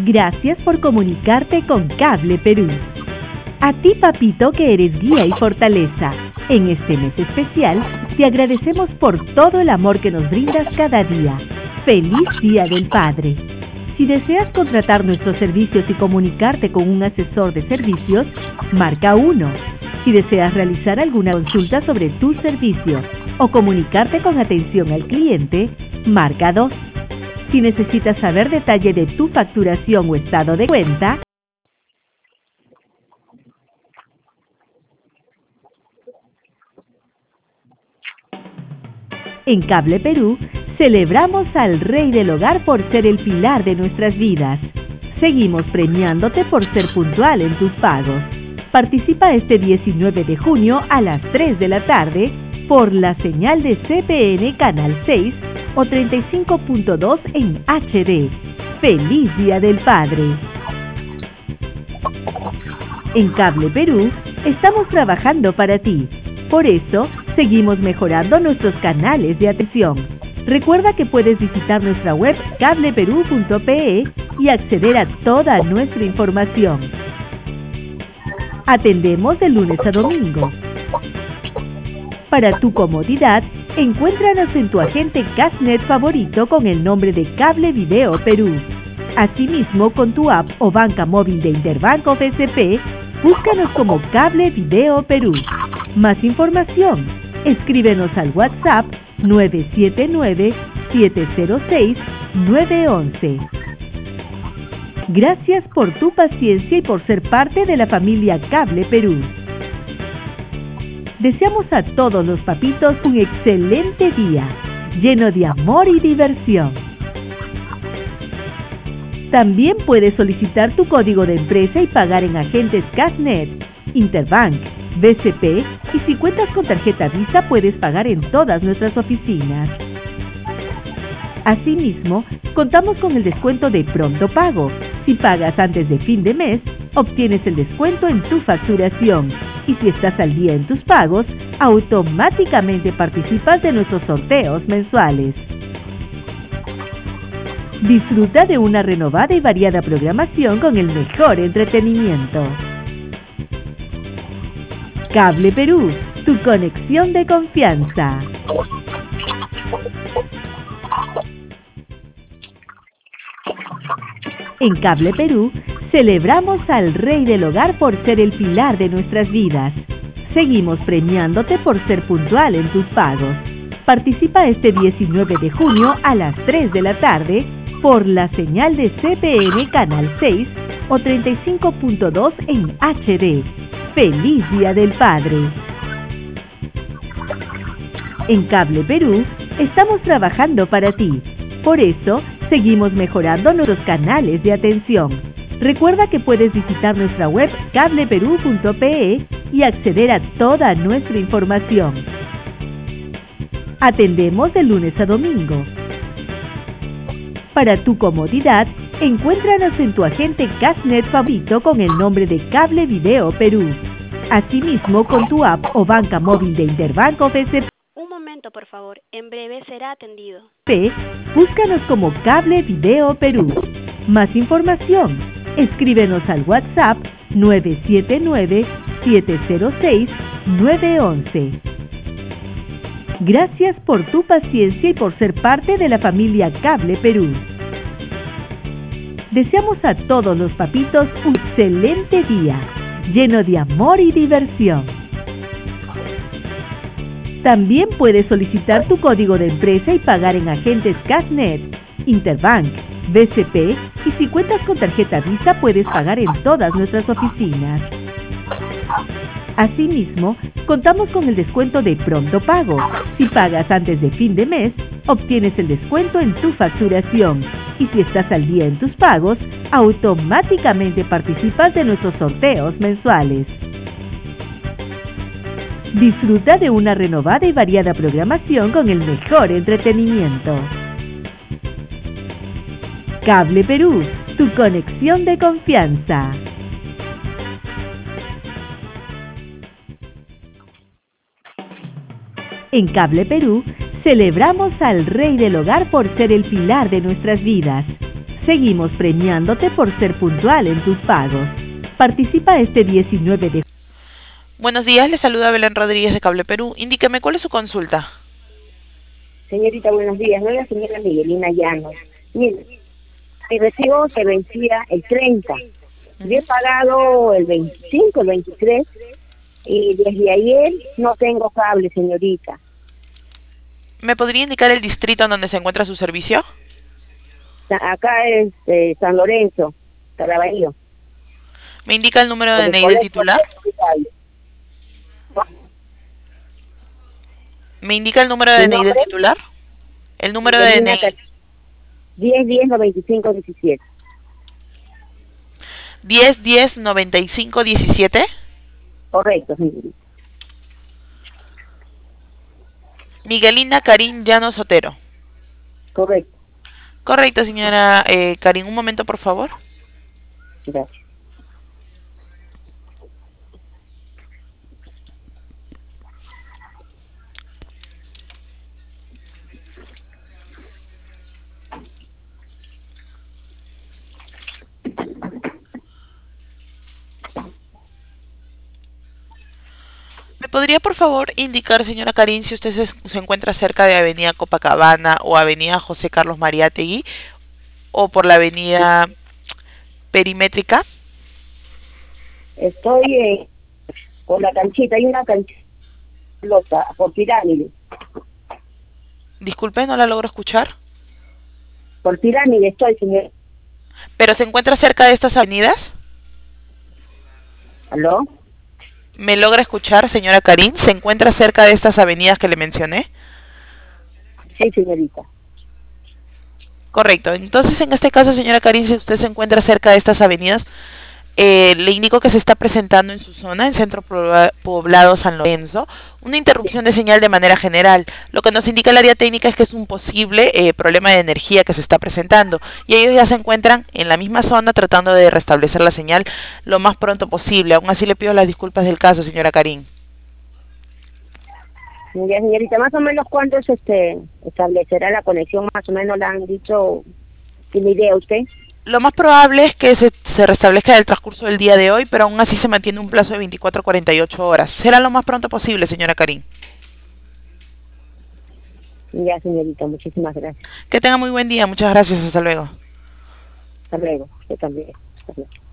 Gracias por comunicarte con Cable Perú. A ti, papito, que eres guía y fortaleza. En este mes especial, te agradecemos por todo el amor que nos brindas cada día. ¡Feliz Día del Padre! Si deseas contratar nuestros servicios y comunicarte con un asesor de servicios, marca 1. Si deseas realizar alguna consulta sobre tu servicio o comunicarte con atención al cliente, marca 2. Si necesitas saber detalle de tu facturación o estado de cuenta, en Cable Perú, celebramos al Rey del Hogar por ser el pilar de nuestras vidas. Seguimos premiándote por ser puntual en tus pagos. Participa este 19 de junio a las 3 de la tarde por la señal de CPN Canal 6 o 35.2 en HD. ¡Feliz Día del Padre! En Cable Perú, estamos trabajando para ti. Por eso, seguimos mejorando nuestros canales de atención. Recuerda que puedes visitar nuestra web cableperú.pe y acceder a toda nuestra información. Atendemos de lunes a domingo. Para tu comodidad, encuéntranos en tu agente Cashnet favorito con el nombre de Cable Video Perú. Asimismo, con tu app o banca móvil de Interbank o BCP, búscanos como Cable Video Perú. Más información, escríbenos al WhatsApp 979-706-911. Gracias por tu paciencia y por ser parte de la familia Cable Perú. Deseamos a todos los papitos un excelente día, lleno de amor y diversión. También puedes solicitar tu código de empresa y pagar en agentes Cashnet, Interbank, BCP, y si cuentas con tarjeta Visa puedes pagar en todas nuestras oficinas. Asimismo, contamos con el descuento de Pronto Pago. Si pagas antes de fin de mes, obtienes el descuento en tu facturación. Y si estás al día en tus pagos, automáticamente participas de nuestros sorteos mensuales. Disfruta de una renovada y variada programación con el mejor entretenimiento. Cable Perú, tu conexión de confianza. En Cable Perú, celebramos al Rey del Hogar por ser el pilar de nuestras vidas. Seguimos premiándote por ser puntual en tus pagos. Participa este 19 de junio a las 3 de la tarde por la señal de CPN Canal 6 o 35.2 en HD. ¡Feliz Día del Padre! En Cable Perú, estamos trabajando para ti. Por eso, seguimos mejorando nuestros canales de atención. Recuerda que puedes visitar nuestra web cableperú.pe y acceder a toda nuestra información. Atendemos de lunes a domingo. Para tu comodidad, encuéntranos en tu agente Cashnet favorito con el nombre de Cable Video Perú. Asimismo, con tu app o banca móvil de Interbank o BCP. Un momento, por favor. En breve será atendido. Búscanos como Cable Video Perú. Más información, escríbenos al WhatsApp 979-706-911. Gracias por tu paciencia y por ser parte de la familia Cable Perú. Deseamos a todos los papitos un excelente día, lleno de amor y diversión. También puedes solicitar tu código de empresa y pagar en agentes Cashnet, Interbank, BCP, y si cuentas con tarjeta Visa puedes pagar en todas nuestras oficinas. Asimismo, contamos con el descuento de Pronto Pago. Si pagas antes de fin de mes, obtienes el descuento en tu facturación. Y si estás al día en tus pagos, automáticamente participas de nuestros sorteos mensuales. Disfruta de una renovada y variada programación con el mejor entretenimiento. Cable Perú, tu conexión de confianza. En Cable Perú, celebramos al Rey del Hogar por ser el pilar de nuestras vidas. Seguimos premiándote por ser puntual en tus pagos. Participa este 19 de... Buenos días, le saluda Belén Rodríguez de Cable Perú. Indíqueme, ¿cuál es su consulta? Señorita, buenos días. Soy la señora Miguelina Llanos. Mire, mi recibo se vencía el 30. Yo he pagado el 25, el 23, y desde ayer no tengo cable, señorita. ¿Me podría indicar el distrito en donde se encuentra su servicio? Acá es San Lorenzo, Caraballo. ¿Me indica el número de DNI del titular? ¿Me indica el número de DNI del titular? El número de DNI. 10-10-95-17. 10-10-95-17. Correcto, señorita. Miguelina Karin Llanos Otero. Correcto. Correcto, señora Karin. Un momento, por favor. Gracias. ¿Me podría, por favor, indicar, señora Karin, si usted se encuentra cerca de Avenida Copacabana o Avenida José Carlos Mariátegui o por la Avenida Perimétrica? Estoy por la canchita, hay una canchita por Pirámide. Disculpe, no la logro escuchar. Por Pirámide estoy, señor. ¿Pero se encuentra cerca de estas avenidas? ¿Aló? ¿Me logra escuchar, señora Karin? ¿Se encuentra cerca de estas avenidas que le mencioné? Sí, señorita. Correcto. Entonces, en este caso, señora Karin, si usted se encuentra cerca de estas avenidas, le indico que se está presentando en su zona, en Centro Poblado San Lorenzo, una interrupción de señal de manera general. Lo que nos indica el área técnica es que es un posible problema de energía que se está presentando y ellos ya se encuentran en la misma zona tratando de restablecer la señal lo más pronto posible. Aún así le pido las disculpas del caso, señora Karin. Ya, señorita, más o menos cuándo establecerá la conexión, más o menos le han dicho, ¿tiene idea usted? Lo más probable es que se restablezca en el transcurso del día de hoy, pero aún así se mantiene un plazo de 24 a 48 horas. Será lo más pronto posible, señora Karin. Ya, señorita, muchísimas gracias. Que tenga muy buen día. Muchas gracias. Hasta luego. Hasta luego. Usted también. Hasta luego.